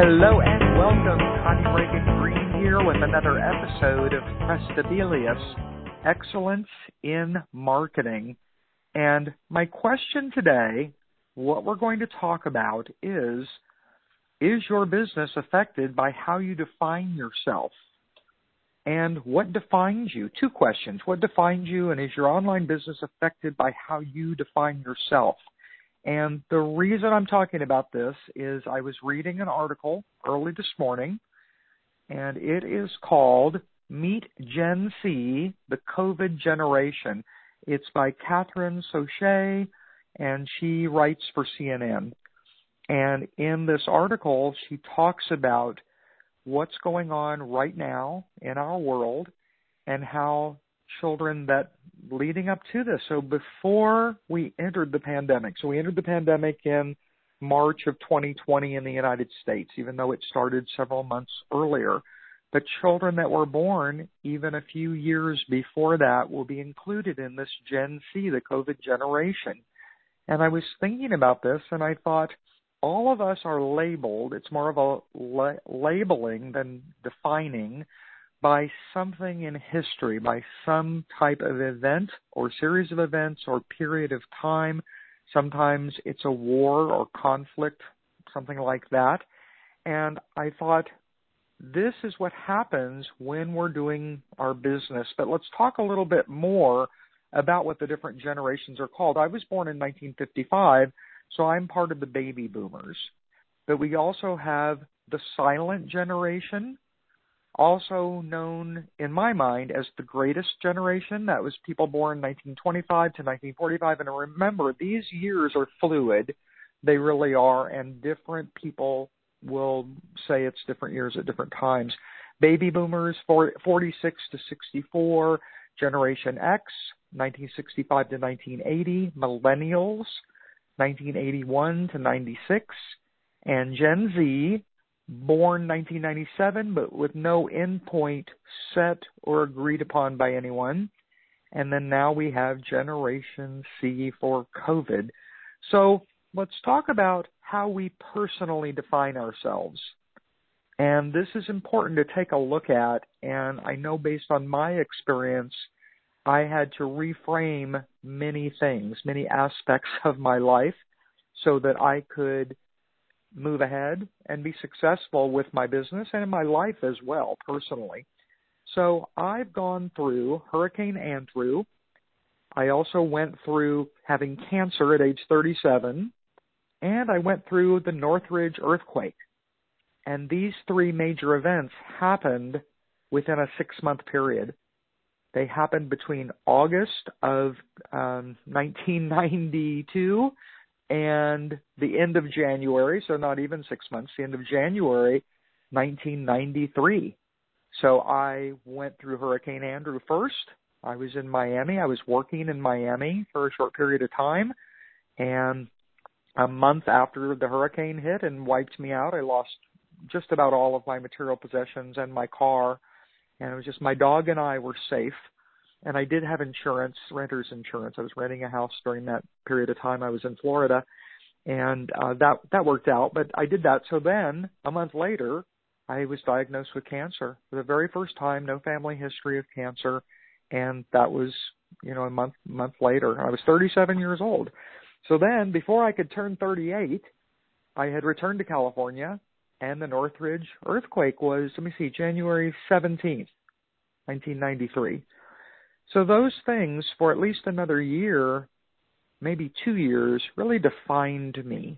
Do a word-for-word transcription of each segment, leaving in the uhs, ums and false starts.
Hello and welcome. Connie Reagan Green here with another episode of Prestabilis, Excellence in Marketing. And my question today, what we're going to talk about is, is your business affected by how you define yourself? And what defines you? Two questions. What defines you, and is your online business affected by how you define yourself? And the reason I'm talking about this is I was reading an article early this morning, and it is called Meet Gen Z, the COVID Generation. It's by Catherine Soche, and she writes for C N N. And in this article, she talks about what's going on right now in our world and how children that leading up to this. So before we entered the pandemic, so we entered the pandemic in March of twenty twenty in the United States, even though it started several months earlier. The children that were born even a few years before that will be included in this Gen Z, the COVID generation. And I was thinking about this and I thought, all of us are labeled, it's more of a la- labeling than defining, by something in history, by some type of event or series of events or period of time. Sometimes it's a war or conflict, something like that. And I thought, this is what happens when we're doing our business. But let's talk a little bit more about what the different generations are called. I was born in nineteen fifty-five, so I'm part of the baby boomers. But we also have the silent generation, also known in my mind as the greatest generation. That was people born nineteen twenty-five to nineteen forty-five. And remember, these years are fluid. They really are. And different people will say it's different years at different times. Baby boomers, forty-six to sixty-four. Generation X, nineteen sixty-five to nineteen eighty. Millennials, nineteen eighty-one to ninety-six. And Gen Z, born nineteen ninety-seven, but with no endpoint set or agreed upon by anyone. And then now we have Generation C for COVID. So let's talk about how we personally define ourselves. And this is important to take a look at. And I know based on my experience, I had to reframe many things, many aspects of my life so that I could move ahead and be successful with my business and in my life as well, personally. So I've gone through Hurricane Andrew. I also went through having cancer at age thirty-seven, and I went through the Northridge earthquake. And these three major events happened within a six-month period. They happened between August of um, nineteen ninety-two and the end of January, so not even six months, the end of January, nineteen ninety-three. So I went through Hurricane Andrew first. I was in Miami. I was working in Miami for a short period of time. And a month after the hurricane hit and wiped me out, I lost just about all of my material possessions and my car. And it was just my dog and I were safe. And I did have insurance, renter's insurance. I was renting a house during that period of time. I was in Florida, and uh, that that worked out. But I did that. So then, a month later, I was diagnosed with cancer for the very first time. No family history of cancer, and that was, you know, a month month later. I was thirty-seven years old. So then, before I could turn thirty-eight, I had returned to California, and the Northridge earthquake was, let me see, January seventeenth, nineteen ninety-three. So those things, for at least another year, maybe two years, really defined me.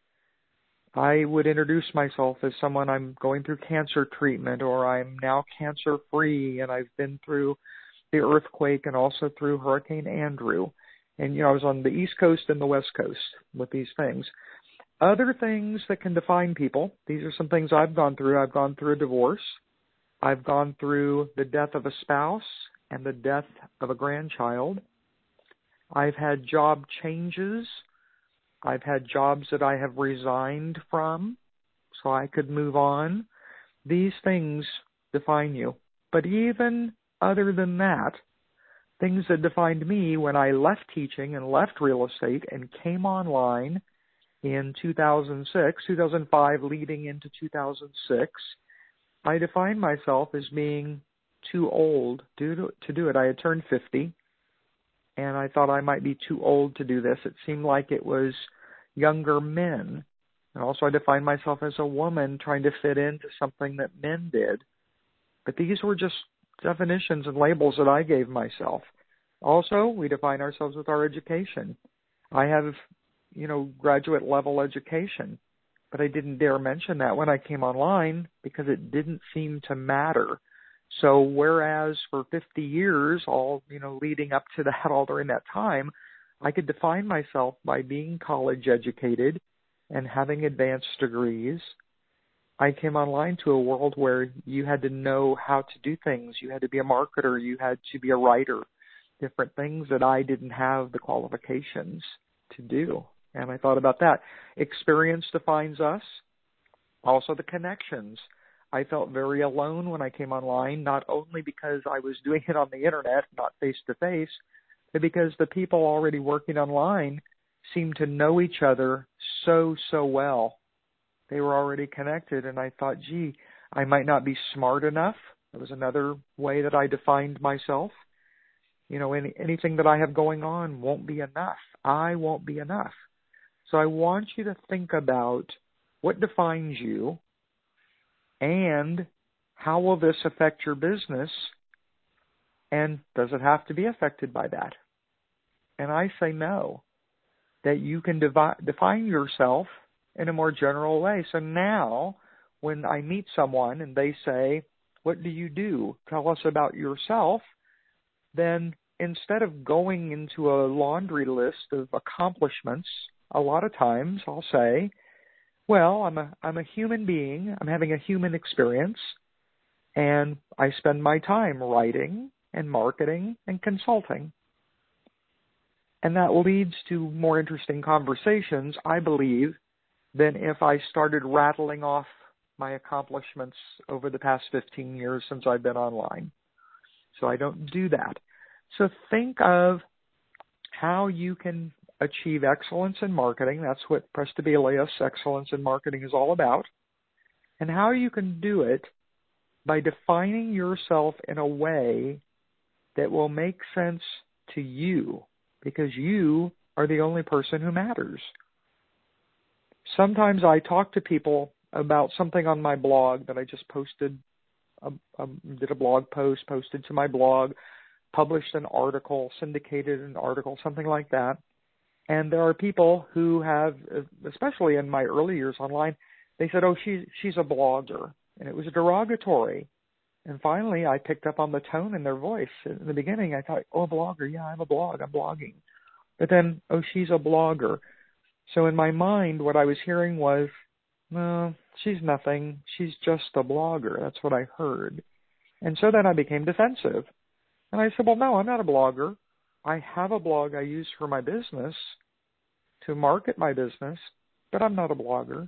I would introduce myself as someone, I'm going through cancer treatment, or I'm now cancer-free, and I've been through the earthquake and also through Hurricane Andrew. And, you know, I was on the East Coast and the West Coast with these things. Other things that can define people, these are some things I've gone through. I've gone through a divorce. I've gone through the death of a spouse and the death of a grandchild. I've had job changes. I've had jobs that I have resigned from so I could move on. These things define you. But even other than that, things that defined me when I left teaching and left real estate and came online in two thousand six, two thousand five leading into two thousand six, I defined myself as being too old to, to do it. I had turned fifty, and I thought I might be too old to do this. It seemed like it was younger men. And also I defined myself as a woman trying to fit into something that men did. But these were just definitions and labels that I gave myself. Also, we define ourselves with our education. I have, you know, graduate level education, but I didn't dare mention that when I came online because it didn't seem to matter. So whereas for fifty years, all, you know, leading up to that, all during that time, I could define myself by being college educated and having advanced degrees, I came online to a world where you had to know how to do things. You had to be a marketer. You had to be a writer, different things that I didn't have the qualifications to do. And I thought about that. Experience defines us. Also the connections. I felt very alone when I came online, not only because I was doing it on the internet, not face-to-face, but because the people already working online seemed to know each other so, so well. They were already connected, and I thought, gee, I might not be smart enough. That was another way that I defined myself. You know, any, anything that I have going on won't be enough. I won't be enough. So I want you to think about what defines you and how will this affect your business, and does it have to be affected by that? And I say no, that you can devi- define yourself in a more general way. So now when I meet someone and they say, what do you do? Tell us about yourself. Then instead of going into a laundry list of accomplishments, a lot of times I'll say, well, I'm a, I'm a human being. I'm having a human experience, and I spend my time writing and marketing and consulting. And that leads to more interesting conversations, I believe, than if I started rattling off my accomplishments over the past fifteen years since I've been online. So I don't do that. So think of how you can achieve excellence in marketing. That's what Prestabilis Excellence in Marketing is all about. And how you can do it by defining yourself in a way that will make sense to you, because you are the only person who matters. Sometimes I talk to people about something on my blog that I just posted, um, um, did a blog post, posted to my blog, published an article, syndicated an article, something like that. And there are people who have, especially in my early years online, they said, oh, she's, she's a blogger. And it was derogatory. And finally, I picked up on the tone in their voice. In the beginning, I thought, oh, a blogger. Yeah, I have a blog. I'm blogging. But then, oh, she's a blogger. So in my mind, what I was hearing was, no, she's nothing. She's just a blogger. That's what I heard. And so then I became defensive. And I said, well, no, I'm not a blogger. I have a blog I use for my business to market my business, but I'm not a blogger.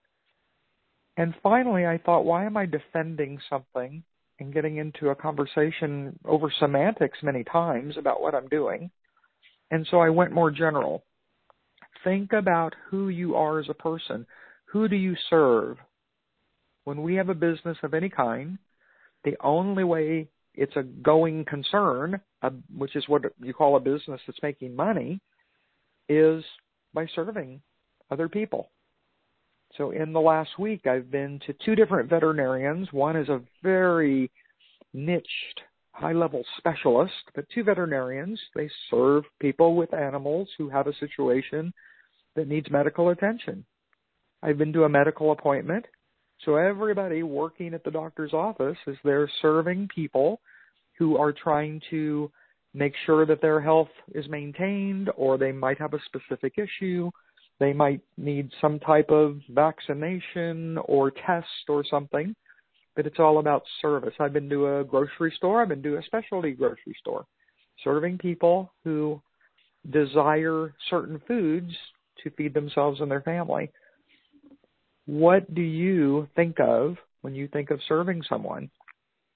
And finally, I thought, why am I defending something and getting into a conversation over semantics many times about what I'm doing? And so I went more general. Think about who you are as a person. Who do you serve? When we have a business of any kind, the only way it's a going concern, uh, which is what you call a business that's making money, is by serving other people. So in the last week, I've been to two different veterinarians. One is a very niched, high-level specialist, but two veterinarians, they serve people with animals who have a situation that needs medical attention. I've been to a medical appointment. So everybody working at the doctor's office is there serving people who are trying to make sure that their health is maintained, or they might have a specific issue. They might need some type of vaccination or test or something, but it's all about service. I've been to a grocery store. I've been to a specialty grocery store, serving people who desire certain foods to feed themselves and their family. What do you think of when you think of serving someone?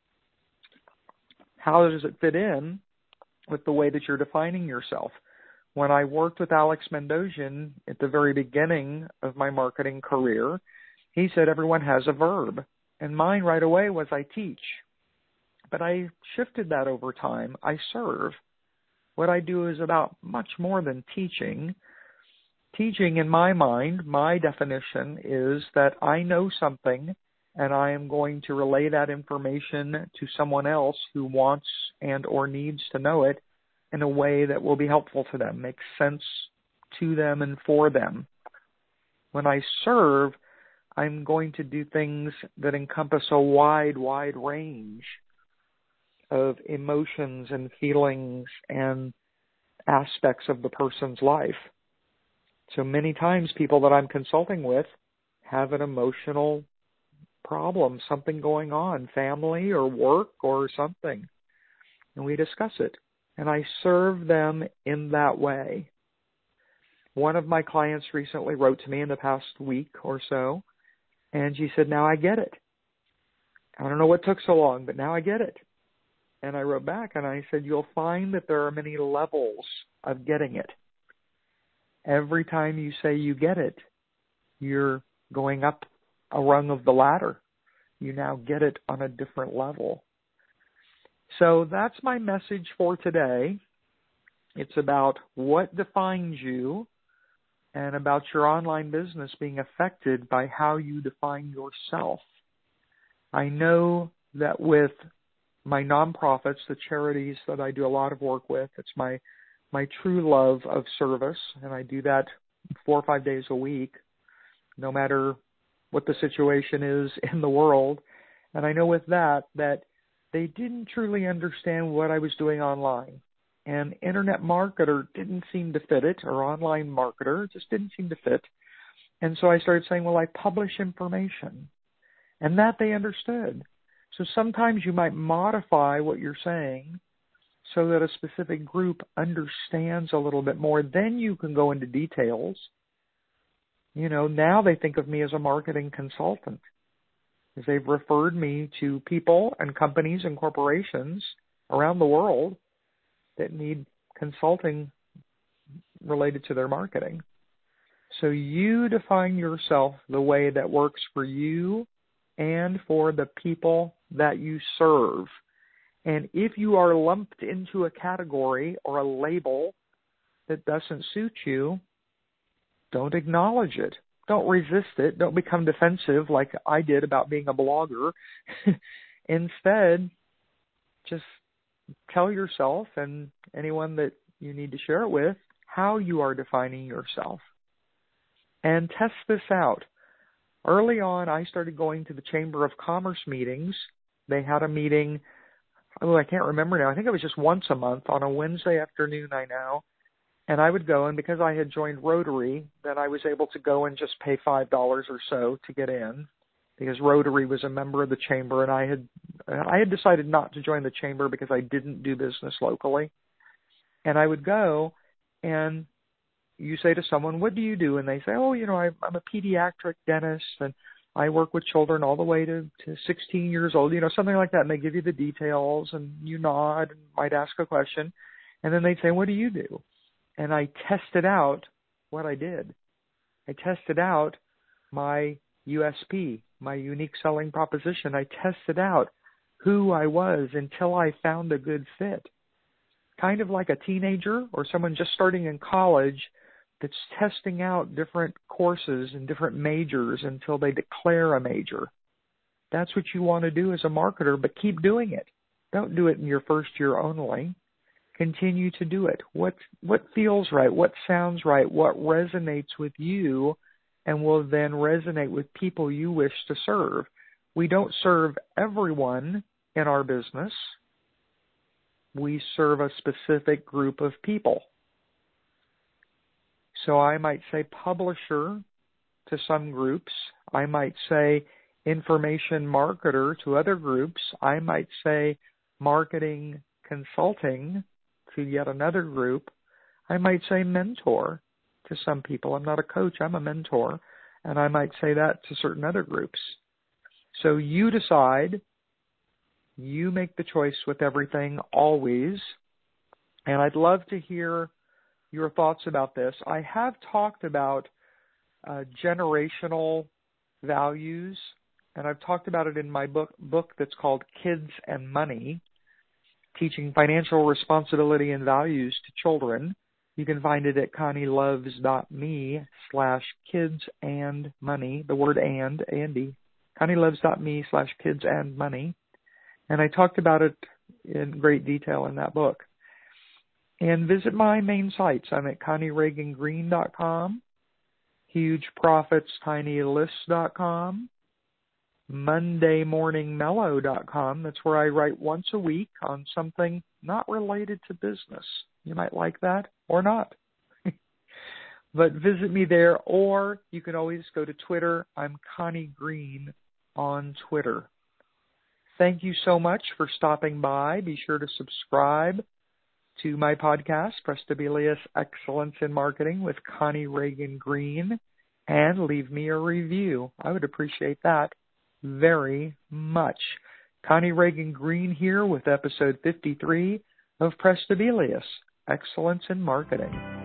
How does it fit in with the way that you're defining yourself? when I worked with Alex Mandossian at the very beginning of my marketing career, he said everyone has a verb. And mine right away was I teach. But I shifted that over time. I serve. What I do is about much more than teaching. Teaching, in my mind, my definition is that I know something and I am going to relay that information to someone else who wants and or needs to know it in a way that will be helpful to them, makes sense to them and for them. When I serve, I'm going to do things that encompass a wide, wide range of emotions and feelings and aspects of the person's life. So many times people that I'm consulting with have an emotional problem, something going on, family or work or something, and we discuss it. And I serve them in that way. One of my clients recently wrote to me in the past week or so, and she said, now I get it. I don't know what took so long, but now I get it. And I wrote back and I said, you'll find that there are many levels of getting it. Every time you say you get it, you're going up a rung of the ladder. You now get it on a different level. So that's my message for today. It's about what defines you and about your online business being affected by how you define yourself. I know that with my nonprofits, the charities that I do a lot of work with, it's my my true love of service, and I do that four or five days a week, no matter what the situation is in the world. And I know with that, that they didn't truly understand what I was doing online. And internet marketer didn't seem to fit it, or online marketer just didn't seem to fit. And so I started saying, well, I publish information. And that they understood. So sometimes you might modify what you're saying so that a specific group understands a little bit more. Then you can go into details. You know, now they think of me as a marketing consultant, because they've referred me to people and companies and corporations around the world that need consulting related to their marketing. So you define yourself the way that works for you and for the people that you serve. And if you are lumped into a category or a label that doesn't suit you, don't acknowledge it. Don't resist it. Don't become defensive like I did about being a blogger. Instead, just tell yourself and anyone that you need to share it with how you are defining yourself. And test this out. Early on, I started going to the Chamber of Commerce meetings. They had a meeting, oh, I can't remember now. I think it was just once a month on a Wednesday afternoon, I know. And I would go, and because I had joined Rotary, then I was able to go and just pay five dollars or so to get in, because Rotary was a member of the Chamber, and I had I had decided not to join the Chamber because I didn't do business locally. And I would go, and you say to someone, what do you do? And they say, oh, you know, I, I'm a pediatric dentist, and I work with children all the way to, to sixteen years old, you know, something like that. And they give you the details, and you nod and might ask a question. And then they'd say, what do you do? And I tested out what I did. I tested out my U S P, my unique selling proposition. I tested out who I was until I found a good fit. Kind of like a teenager or someone just starting in college that's testing out different courses and different majors until they declare a major. That's what you want to do as a marketer, but keep doing it. Don't do it in your first year only. Continue to do it. What what feels right, what sounds right, what resonates with you, and will then resonate with people you wish to serve. We don't serve everyone in our business. We serve a specific group of people. So I might say publisher to some groups. I might say information marketer to other groups. I might say marketing consulting to yet another group. I might say mentor to some people. I'm not a coach, I'm a mentor. And I might say that to certain other groups. So you decide, you make the choice with everything always. And I'd love to hear your thoughts about this. I have talked about uh, generational values, and I've talked about it in my book, book that's called Kids and Money, Teaching Financial Responsibility and Values to Children. You can find it at connieloves.me slash kids and money, the word and, A and D, connieloves.me slash kids and money. And I talked about it in great detail in that book. And visit my main sites. I'm at connie reagan green dot com, huge profits tiny lists dot com, monday morning mellow dot com. That's where I write once a week on something not related to business. You might like that or not. But visit me there, or you can always go to Twitter. I'm Connie Green on Twitter. Thank you so much for stopping by. Be sure to subscribe to my podcast, Prestabilis Excellence in Marketing with Connie Reagan Green, and leave me a review. I would appreciate that very much. Connie Reagan Green here with episode fifty-three of Prestabilis Excellence in Marketing.